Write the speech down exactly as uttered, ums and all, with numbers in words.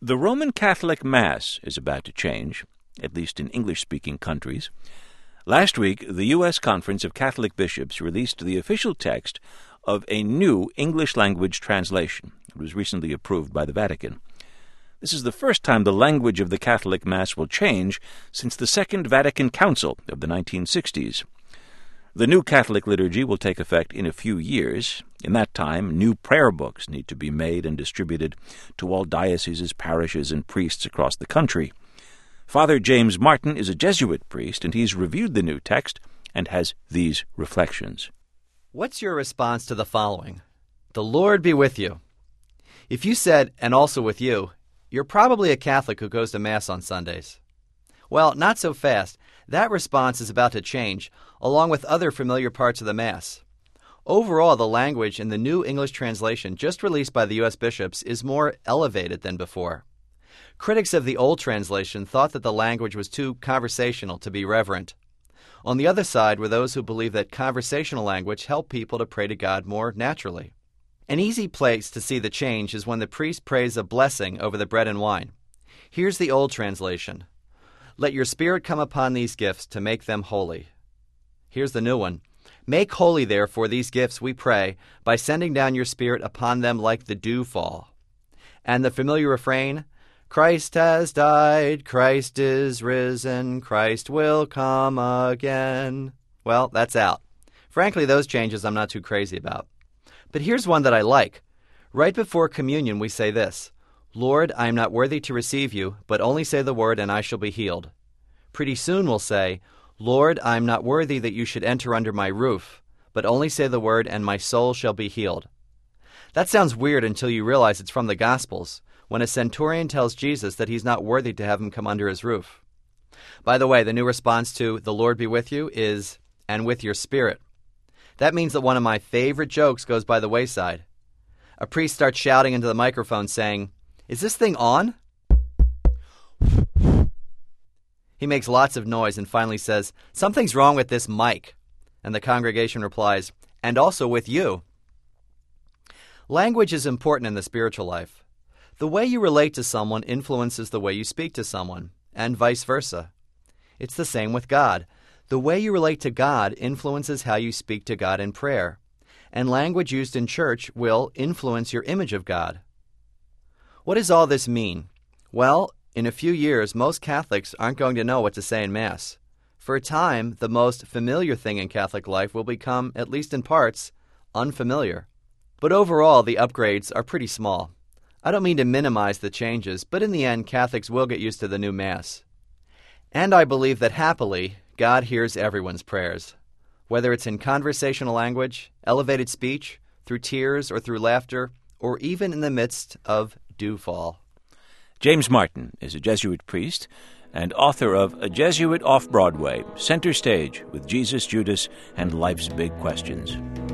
The Roman Catholic Mass is about to change, at least in English-speaking countries. Last week, the U S Conference of Catholic Bishops released the official text of a new English-language translation. It was recently approved by the Vatican. This is the first time the language of the Catholic Mass will change since the Second Vatican Council of the nineteen sixties. The new Catholic liturgy will take effect in a few years. In that time, new prayer books need to be made and distributed to all dioceses, parishes, and priests across the country. Father James Martin is a Jesuit priest, and he's reviewed the new text and has these reflections. What's your response to the following? The Lord be with you. If you said, and also with you, you're probably a Catholic who goes to Mass on Sundays. Well, not so fast. That response is about to change, along with other familiar parts of the Mass. Overall, the language in the new English translation just released by the U S bishops is more elevated than before. Critics of the old translation thought that the language was too conversational to be reverent. On the other side were those who believe that conversational language helped people to pray to God more naturally. An easy place to see the change is when the priest prays a blessing over the bread and wine. Here's the old translation. Let your Spirit come upon these gifts to make them holy. Here's the new one. Make holy, therefore, these gifts, we pray, by sending down your Spirit upon them like the dewfall. And the familiar refrain, Christ has died, Christ is risen, Christ will come again. Well, that's out. Frankly, those changes I'm not too crazy about. But here's one that I like. Right before communion, we say this, Lord, I am not worthy to receive you, but only say the word and I shall be healed. Pretty soon we'll say, Lord, I am not worthy that you should enter under my roof, but only say the word and my soul shall be healed. That sounds weird until you realize it's from the Gospels, when a centurion tells Jesus that he's not worthy to have him come under his roof. By the way, the new response to the Lord be with you is, and with your spirit. That means that one of my favorite jokes goes by the wayside. A priest starts shouting into the microphone saying, Is this thing on? He makes lots of noise and finally says, Something's wrong with this mic. And the congregation replies, And also with you. Language is important in the spiritual life. The way you relate to someone influences the way you speak to someone, and vice versa. It's the same with God. The way you relate to God influences how you speak to God in prayer, and language used in church will influence your image of God. What does all this mean? Well, in a few years, most Catholics aren't going to know what to say in Mass. For a time, the most familiar thing in Catholic life will become, at least in parts, unfamiliar. But overall, the upgrades are pretty small. I don't mean to minimize the changes, but in the end, Catholics will get used to the new Mass. And I believe that happily, God hears everyone's prayers. Whether it's in conversational language, elevated speech, through tears or through laughter, or even in the midst of dewfall. James Martin is a Jesuit priest and author of A Jesuit Off-Broadway, Center Stage with Jesus, Judas, and Life's Big Questions.